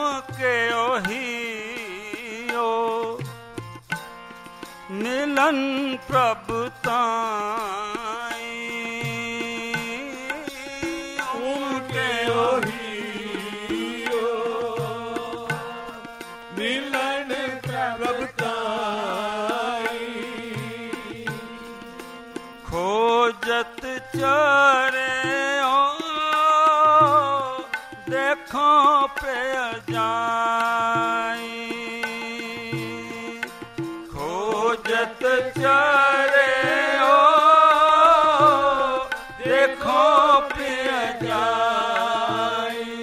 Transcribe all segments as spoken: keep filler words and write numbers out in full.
के ओही ओ मिलन प्रभु ताई उनके ओही ओ मिलन प्रभु ताई खोजत चरे ओ देखो पे जाई खोजत चरे ओ देखो पे जाई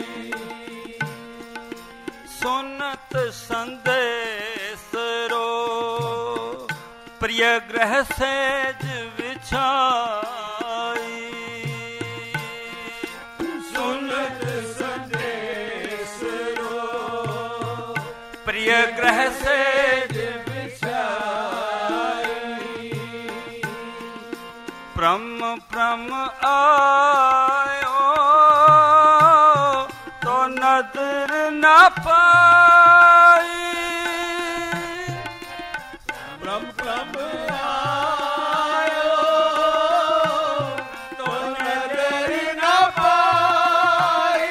सुनत संदेश रो प्रिय ग्रह सेज विछाई सुनत संदेश रो प्रिय ग्रह सेज विछाई प्रम प्रम आयो तो नजर न पाई ब्रह्म ब्रह्म आयो तो नजर न पाई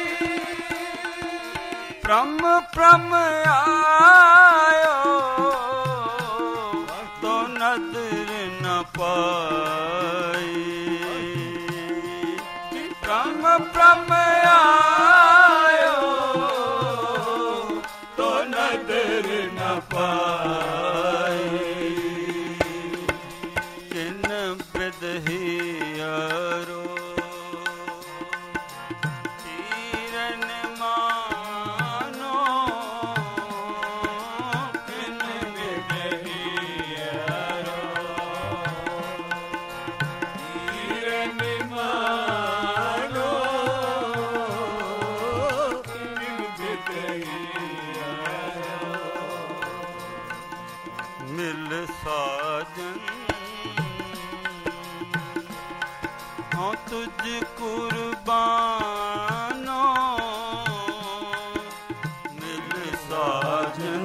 प्रम प्रम आयो तो नजर न पाई प्रम प्रम आयो तो नजर न पाई किन बिदहियारो तीरन मानो किन बिदहियारो तीरन मानो किन बिदहियारो मिल साजन हाँ तुझ कुर्बानो मिल साजन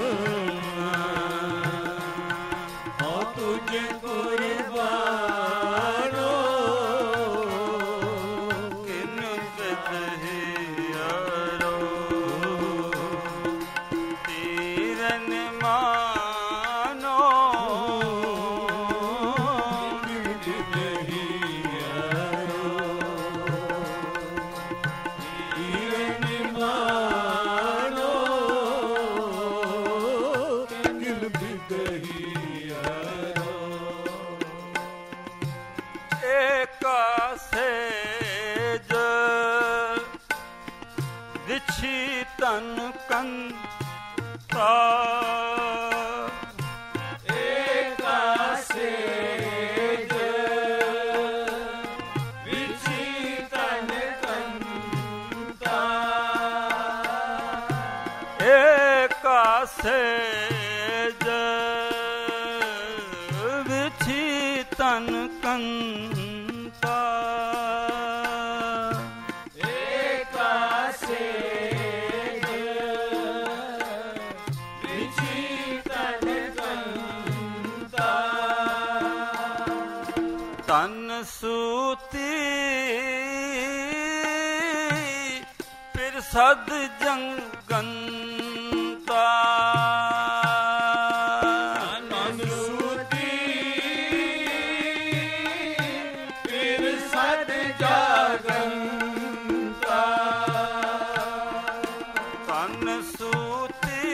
हाँ तुझे कुर्बानो किन बिदहियारो तीरन मानो तीरन मानो किन बिदहियारो एका सेज विछि तन कंता एका सेज विछि तन कंता एका सेज विछि तन कंता एका सेज विछि तन कंता तन सूती फिर सद जंगंता तन सूती फिर सद जागंता तन सूती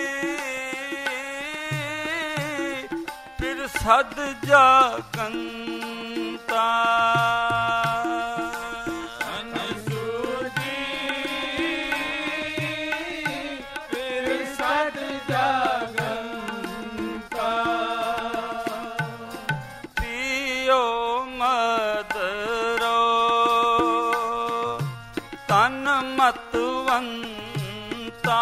फिर सद जागंता तन सूती फिर सद जागंता पियो मदरो तन मतवंता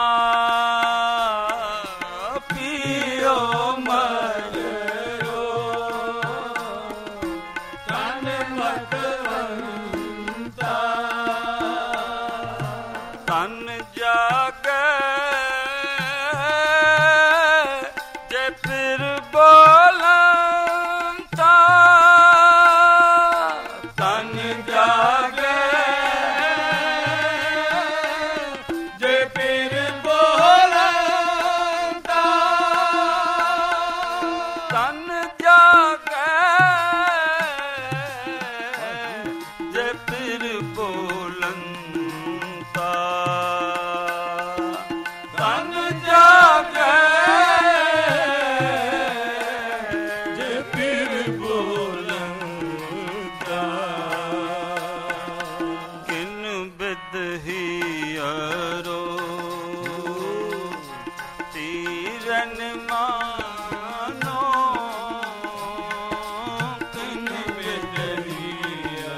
पियो मदरो तन मत तीरन मानो किन बिदरिया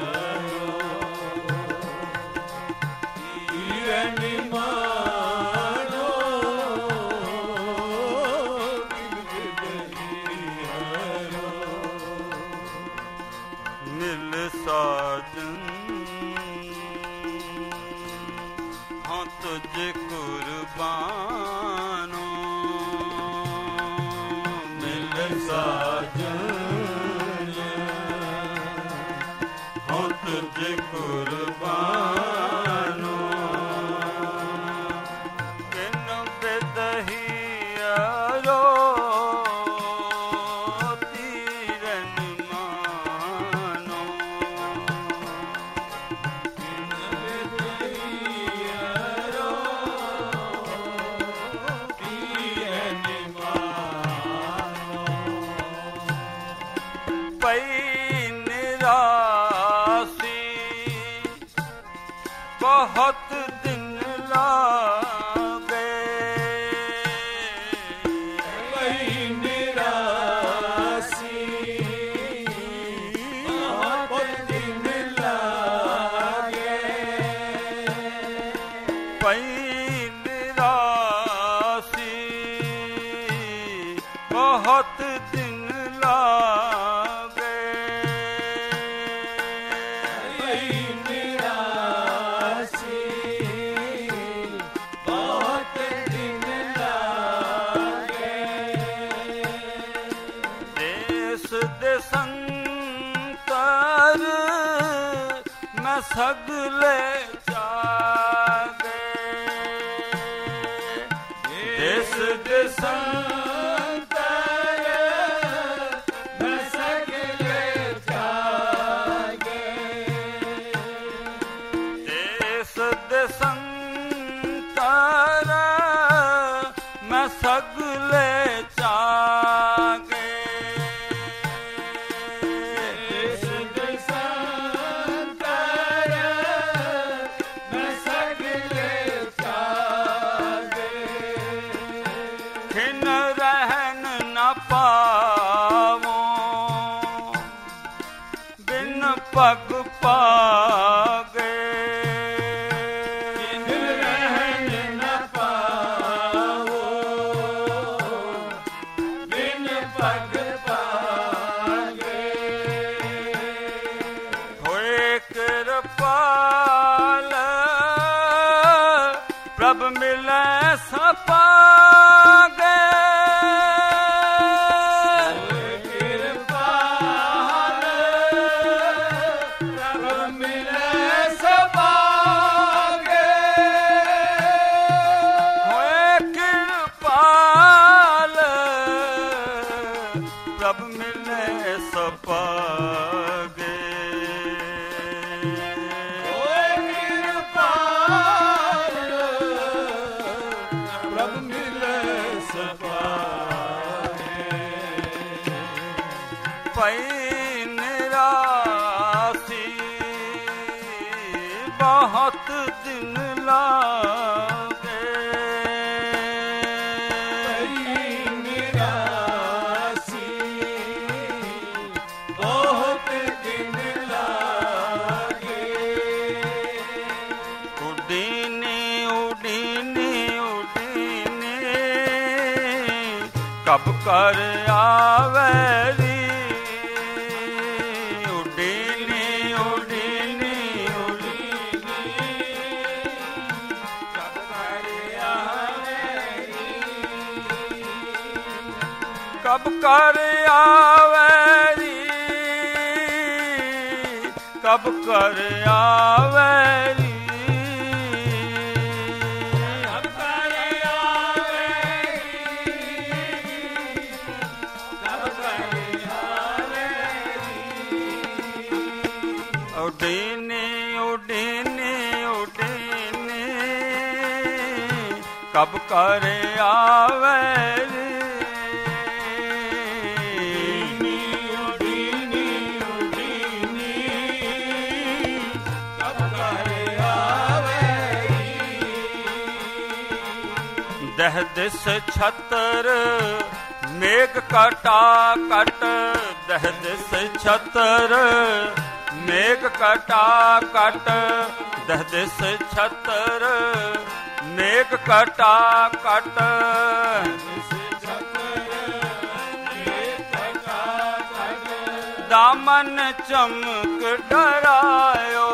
तीरन मानो किन बिदरिया मिल साजन हाँ तुझ कुर्बानो मिल साजन हाँ तुझ कुर्बानो किन बिदहियारो तीरन मानो पई निरासी बहुत दिन लागे पई निरासी बहुत दिन लागे पई निरासी बहुत दिन लागे पई निरासी बहुत दिन लागे देश देशंतर मैं सगले जागे देश देशंतर मैं सगले जागे देश देशंतर मैं सगले जागे देश देशांतर मैं सगले जागे खिन रहन न पावो बिन पग पागे बिन रहन न पावो बिन पग पागे होए कृपाल प्रभ मिले सपागे कृपाल प्रभ मिले सपागे होए कृपाल प्रभ मिले सपागे ओए कृपाल प्रभ मिले सपागे पई निरासी बहुत दिन लागे निरासी बहुत दिन लागे उडीनी उडीनी उडीनी कब कर आवेरी उडीनी उडीनी उडीनी कब कर आवेरी कब कर आवेरी कब कर आवेरी अब करे आवेरी अब करे आवेरी उडीनी उडीनी उडीनी कब कर आवेरी उडीनी उडीनी कब करे आवेरी दह दह दिस छतर मेघ कटा कट, दह दिस छतर मेघ कटा कट, दह दिस छतर मेघ कटा कट, दामन चमक डरायो,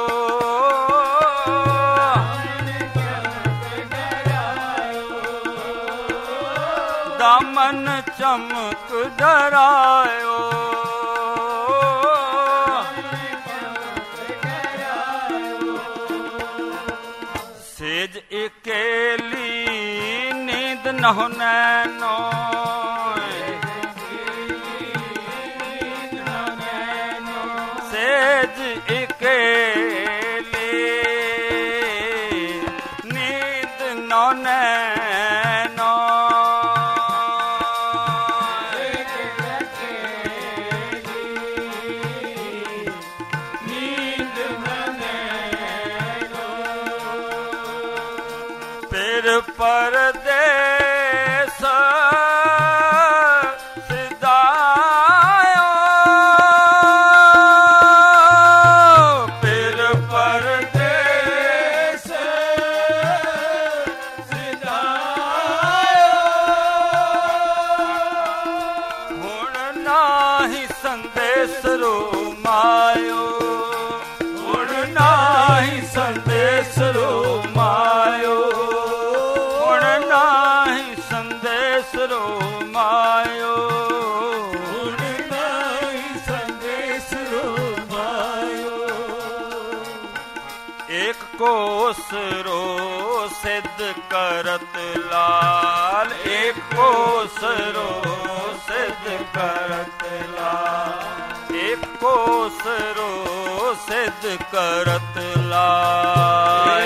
दामन चमक डरायो, सेज अकेली नींद नहो नैनो, सेज अकेली नींद नौ नैनो, परदेस सिधायो, फिर परदेस सिधायो, हुण नाही संदेश रो मायो, हुण नाही संदेश रो मायो, रो मायो, हुण नाही संदेश रो मायो, एक कोस रो सिद्ध करत लाल, एक कोस रो सिद्ध करत लाल, एक कोस रो सिद्ध करत लाल,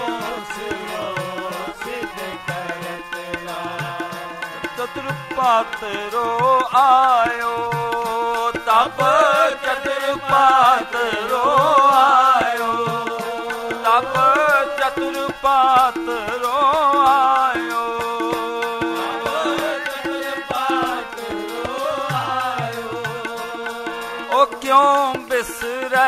चतुर्पातरो आयो, तब चतुर्पातरो आयो, तब चतुर्पातरो आयो, चतुर्पातरो आयो, ओ क्यों बिसरे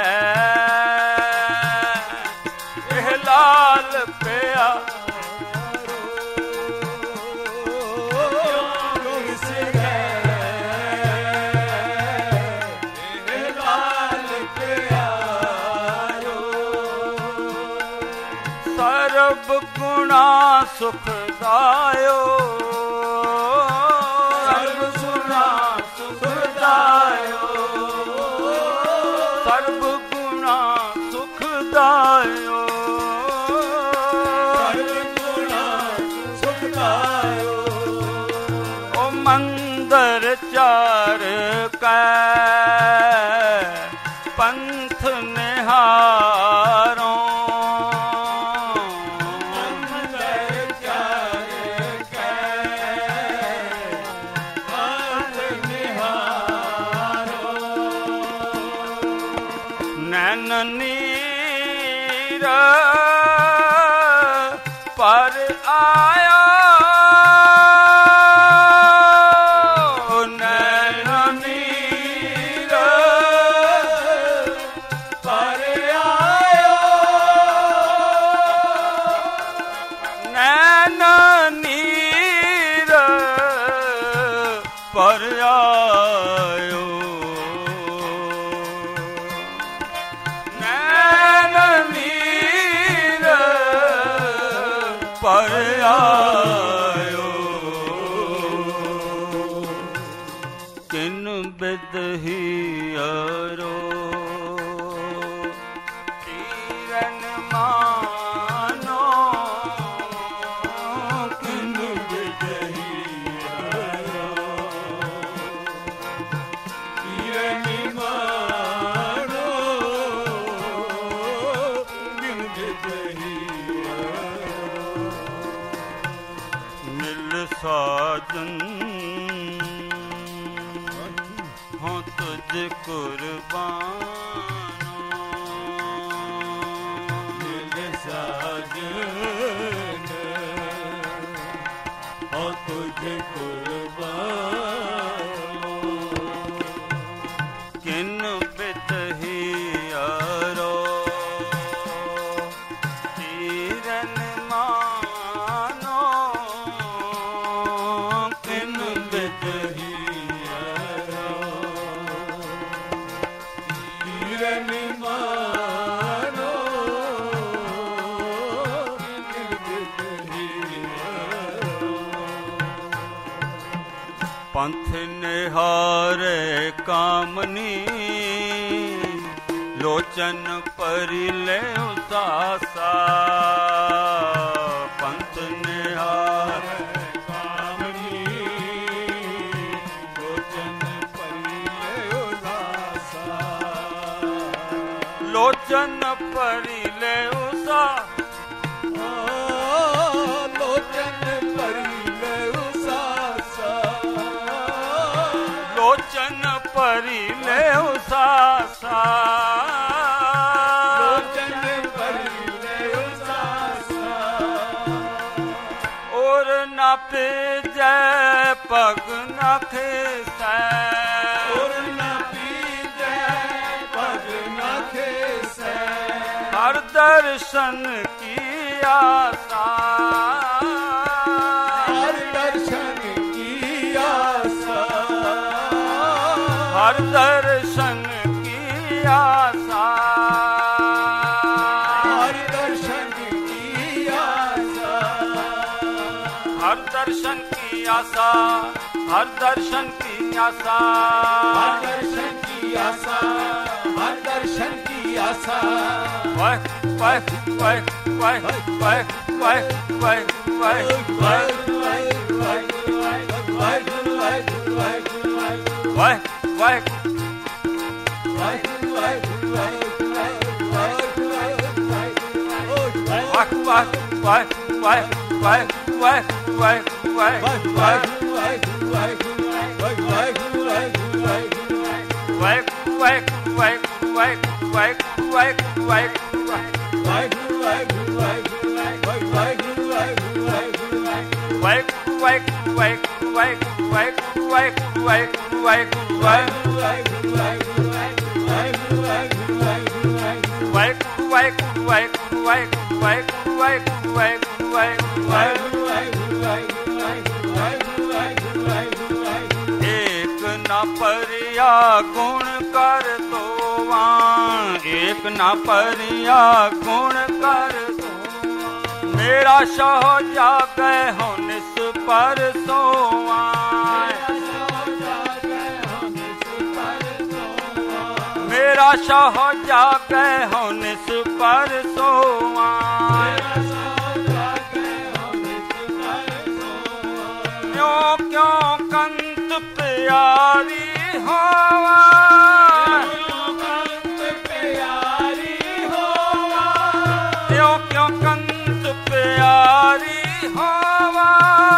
एह लाल पिया, सर्व गुणा सुखदायो, सर्व गुणा सुखदायो, सर्व गुणा सुखदायो, सर्व गुणा सुखदायो, ओ मंदर चार कै पंथ निहारो, नीर पर आया, नैन नीर पर आया, नैन नीर पर आयो, पर आयो, किन बिदहियरो तीरन मानो, किन बिदहियरो तीरन मानो, किन बिदहियरो मिल साजन हो तुझ कुर्बानो, मिल साजन हो तुझे कुर्बानो किन बितहियारो तीरन मानो किन बितहियारो तीरन मानो पंथ निहारे कामनी लोचन परिले उदासा पंथ निहारे कामनी लोचन परिले उदासा लोचन परिले उसा लोचन परिले उदासा लोचन परिले उसासा लोचन परिले उदासा और न जय पग न खिसै और न पीजे पग न खेसै हर दर्शन की आशा हर दर्शन की आशा हर दर्शन की आशा हर दर्शन की आशा हर दर्शन की आशा हर दर्शन की आशा हर दर्शन की आशा हर दर्शन की आशा वह वह वह वह वह वह वह वह वह वह वह Whack, whack, whack, whack, whack, whack, whack, whack, whack, whack, whack, whack, whack, whack, whack, whack. Whack, whack, whack, whack, whack, whack, whack, whack, whack. Whack, whack, whack, whack, whack, whack, whack, whack, whack. एक न परिया गुण कर तोवा एक न परिया गुण कर तोवा मेरा सह जागे हो निस पर सोवा मेरा सह जागे हो निस पर सोवा क्यों क्यों कंत प्यारी होवा क्यों क्यों कंत प्यारी होवा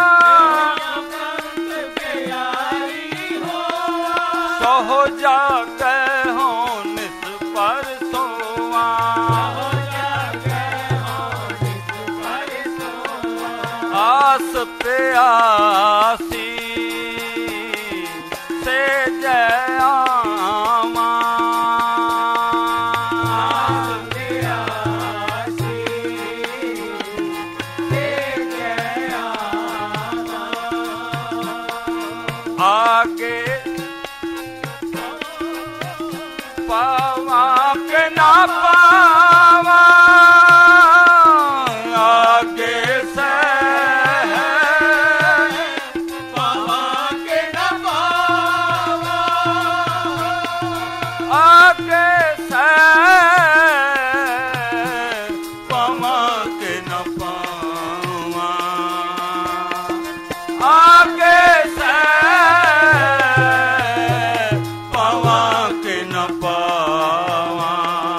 सहो जागे हो निस पर सोवा आस प्यासी से जयामा आगे पावा के ना पावा आगे से आगे से पावा के न पावा आगे से पावा के न पावा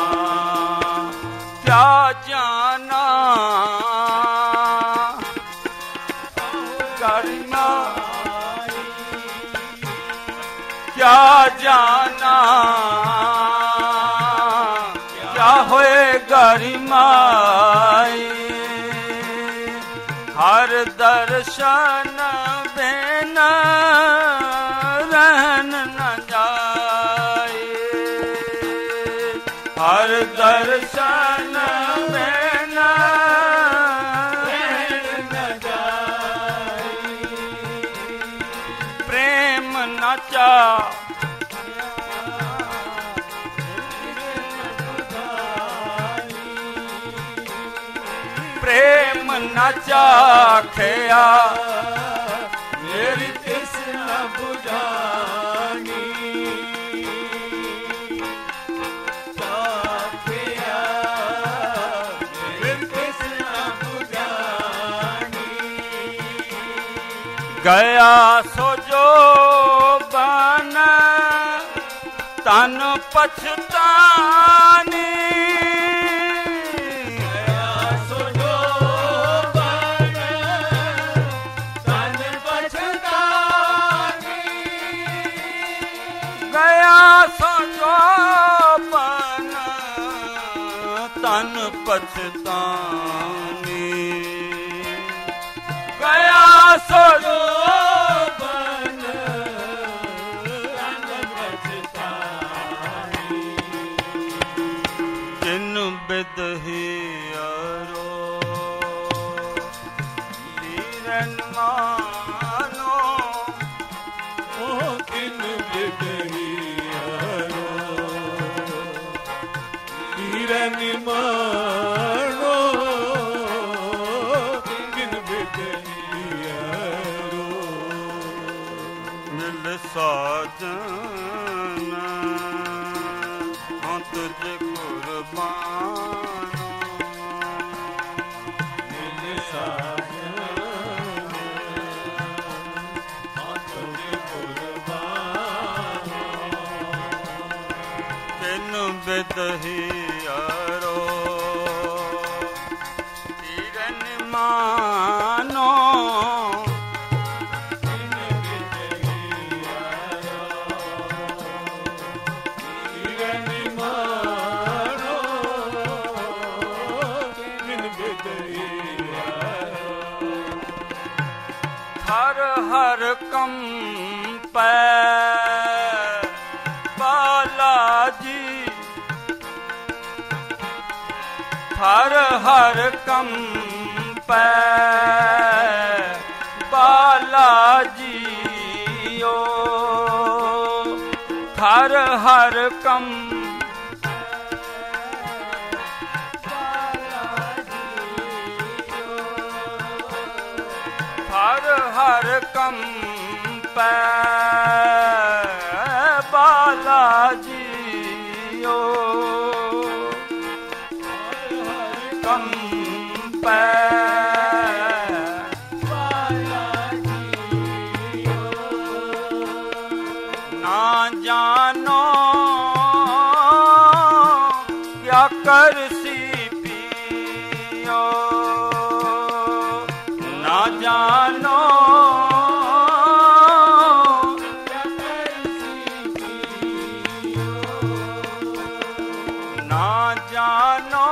क्या जाना करना क्या जाना क्या होए गरिमाई हर दर्शन बिना रहन न जाए, हर दर्शन बिना रहन न जाए, प्रेम न चा प्रेम न चाखया, मेरी तृष्णा बुझानी, चाखया मेरी तृष्णा बुझानी, गया सो जो बन तन पछतानी, तन पछतानी, गया सो जो बन तन पछतानी, जिन बिदही अरो लीरन मानो, ओ किन बिदही मानो, किन बिदहियारो, मिल साजन हाँ तुझे कुर्बानो, मिल साजन हाँ तुझे कुर्बानो, किन बिदही मानो, किन बिदहियारो, किन मानो, किन बिदहियारो, हर हर कंपै बालाजी, हर हर कंपै बालाजी ओ, हर हर कम हर हर कंपै बालाजी ओ, कंपै जानो क्या कर सी पियो, ना जानो क्या कर सी पियो, ना जानो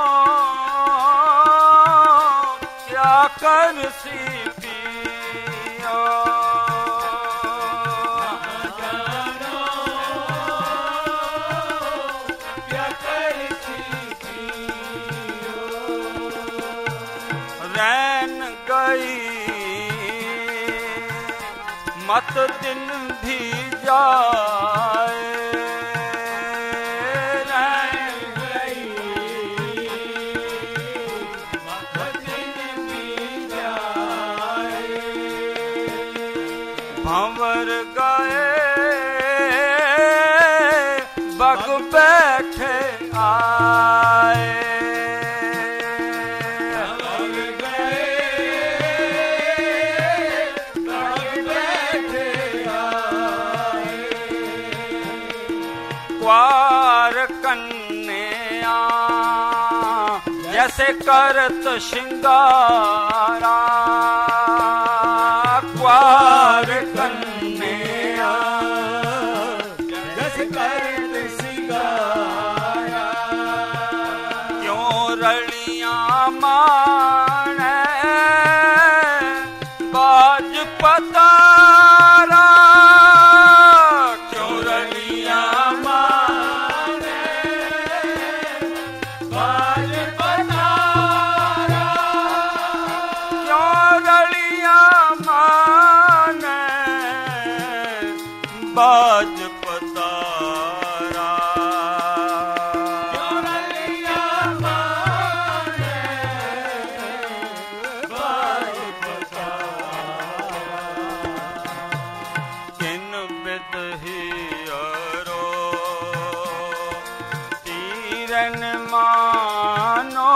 क्या कर सी पियो, मत दिन भी जाए, रह गई मत दिन भी जाए, भंवर गए बग बैठे आए, क्वार कन्या जैसे करत श्रृंगारा, क्वार कन्या जैसे करत श्रृंगारा, क्यों रलियां माने ਤੀਰਨ ਮਾਨੋ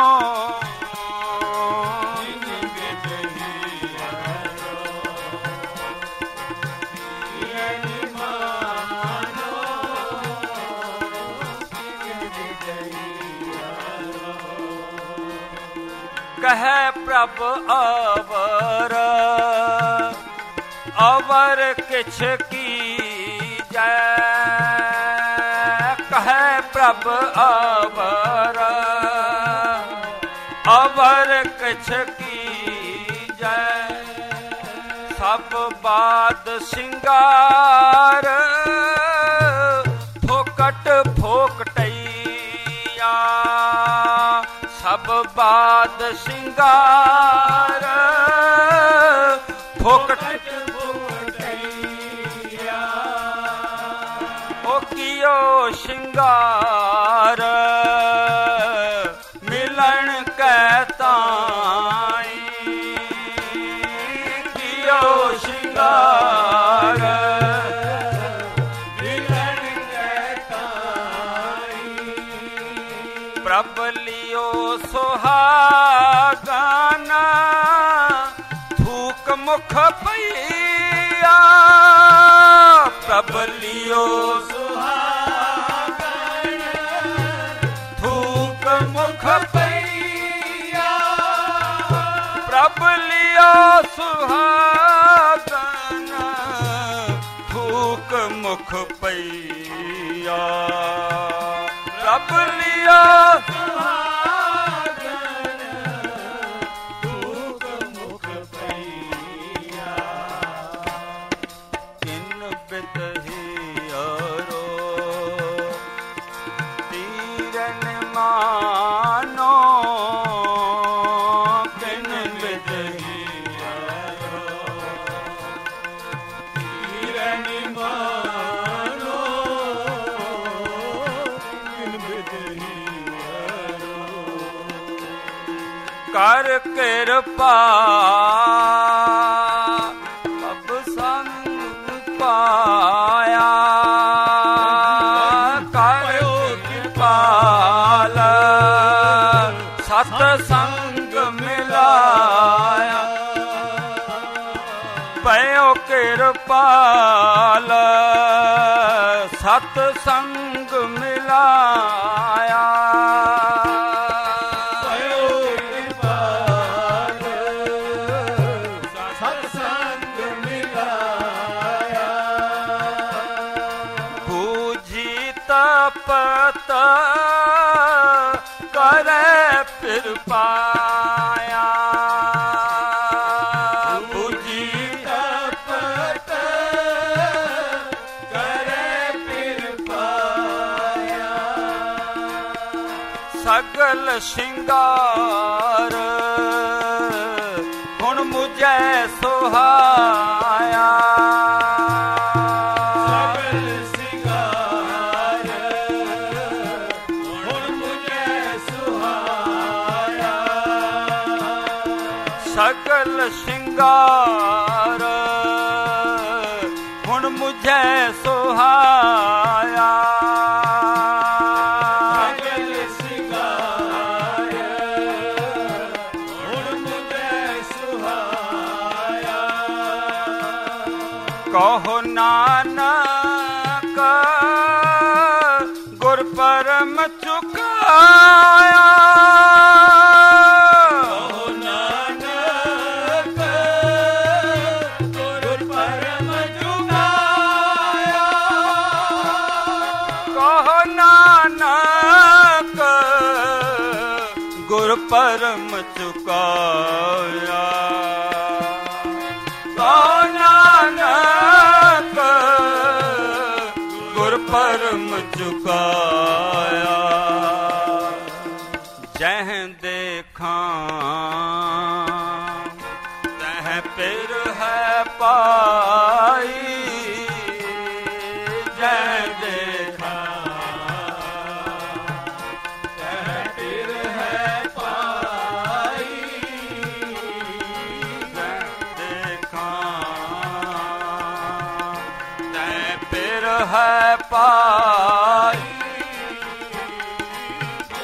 ਕਹੈ ਪ੍ਰਭ ਅਵਰ ਅਵਰ ਕਿਛ ਕੀਜੈ ਕਹੈ ਪ੍ਰਭ ਅਵਰ ਅਵਰ ਕਿਛ ਕੀਜੈ ਸਭ ਬਾਦ ਸਿੰਗਾਰ ਫੋਕਟ ਫੋਕਟਈਆ ਸਭ ਬਾਦ ਸਿੰਗਾਰ ਫੋਕਟ ਫੋਕਟਈਆ ਓ ਕੀਓ ਸਿੰਗਾਰ ਮਿਲਣ ਕੈ ਤਾਈ ਕੀਓ ਸਿੰਗਾਰ ਮਿਲਣ ਕੈ ਤਾਈ ਪ੍ਰਭ ਲਿਓ ਸੁਹਾਗਨ ਥੂਕ ਮੁਖ ਪਈਆ ਪ੍ਰਭ ਲਿਓ ਸੁਹਾਗਨ ਥੂਕ ਮੁਖ ਪਈਆ ਪ੍ਰਭ ਲਿਓ ਸੁਹਾਗਨ ਥੂਕ ਮੁਖ ਪਈਆ ਪ੍ਰਭ ਲਿਓ ਕਰ ਕਿਰਪਾ ਸਭ ਸੰਗ ਪਾਇਆ ਕਰ ਕਿਰਪਾਲ ਸਤ ਸੰਗ ਮਿਲਾਇਆ ਪਇਓ ਕਿਰਪਾਲ ਸਤ ਸੰਗ ਮਿਲਾਇਆ ਪਤ ਕਰੈ ਫਿਰ ਪਾਇਆ ਬੁਝੀ ਤਪਤ ਕਰੈ ਫਿਰ ਪਾਇਆ ਸਗਲ ਸ਼ਿੰਗਾਰ ਹੁਣ ਮੁਝੈ ਸੁਹਾਇਆ ਸਗਲ ਸ਼ਿੰਗਾਰ ਹੁਣ ਮੁਝੈ ਸੁਹਾਇਆ ਸਗਲ ਸ਼ਿੰਗਾਰ ਹੁਣ ਮੁਝੈ ਸੁਹਾਇਆ ਕਹੋ ਨਾਨਕ ਗੁਰ ਪਰਮ ਚੁਕਾਇਆ ਗੁਰ ਪਰਮ ਚੁਕਾਇਆ ਕਹੋ ਨਾਨਕ ਗੁਰ ਪਰਮ ਚੁਕਾਇਆ ਜਹ ਦੇਖਾਂ ਤਹ ਪਿਰ ਹੈ ਪਾਈ ਜਹ ਦੇਖਾਂ ਹੈ ਪਾਈ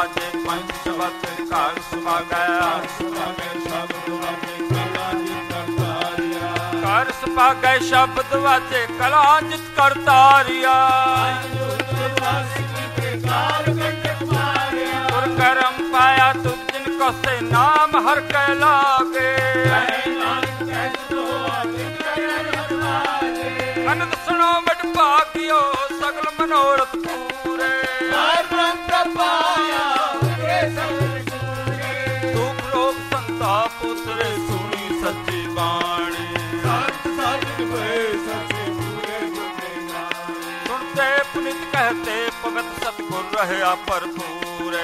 ਵਾਜੇ ਪੰਜ ਸ਼ਬਦ ਘਰ ਸੁਭਾਗੈ ਘਰ ਸੁਭਾਗੈ ਸ਼ਬਦ ਵਾਜੇ ਕਲਾ ਜਿਤ ਕਰਤਾਰਿਆ ਗੁਰ ਕਰਮ ਪਾਇਆ ਤੁਧ ਜਿਨ ਕੋ ਸੇ ਨਾਮ ਹਰ ਕੈ ਲਾਗੇ ਅਨੰਦ ਸੁਣੋ ਵਡ ਭਾਗਿਓ ਸਗਲ ਮਨੋਰਥ ਪੂਰੇ ਦੁਖ ਰੋਗ ਸੰਤਾਪ ਉਤਰੇ ਸੁਣੀ ਸੱਚੀ ਬਾਣੀ ਸੁਣਤੇ ਪੁਨਿਤ ਕਹਤੇ ਪਵਿੱਤ ਸਤਿਗੁਰ ਰਹਿਆ ਭਰਪੂਰੇ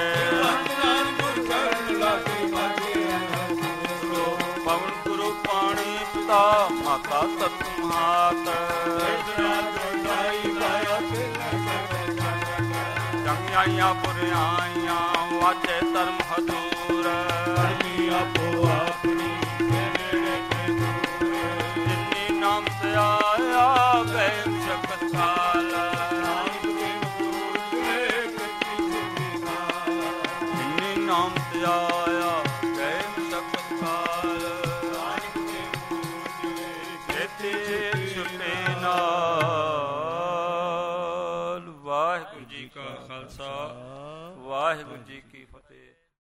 ਪਵਨ ਗੁਰੂ ਪਾਣੀ ਪਿਤਾ ਮਾਤਾ ਤਤ ਮਾਤ ਜੰਗਿਆਈਆਂ ਪੁਰਿਆਈਆਂ ਵਾਜੇ ਧਰਮ ਹਦੂਰ ਜਿਨੀ ਨਾਮ ਤੇ ਆਇਆ ਗਏ ਸ਼ਕਤ ਕਾਲ ਜਿਨੀ ਨਾਮ ਤੇ ਆਇਆ ਗਏ ਸ਼ਕਤ ਕਾਲ ਛੇਤੀ ਛੁਟੇ ਨਾਲ। ਵਾਹਿਗੁਰੂ ਜੀ ਕਾ ਖਾਲਸਾ ਵਾਹਿਗੁਰੂ ਜੀ ਕੀ ਫਤਿਹ।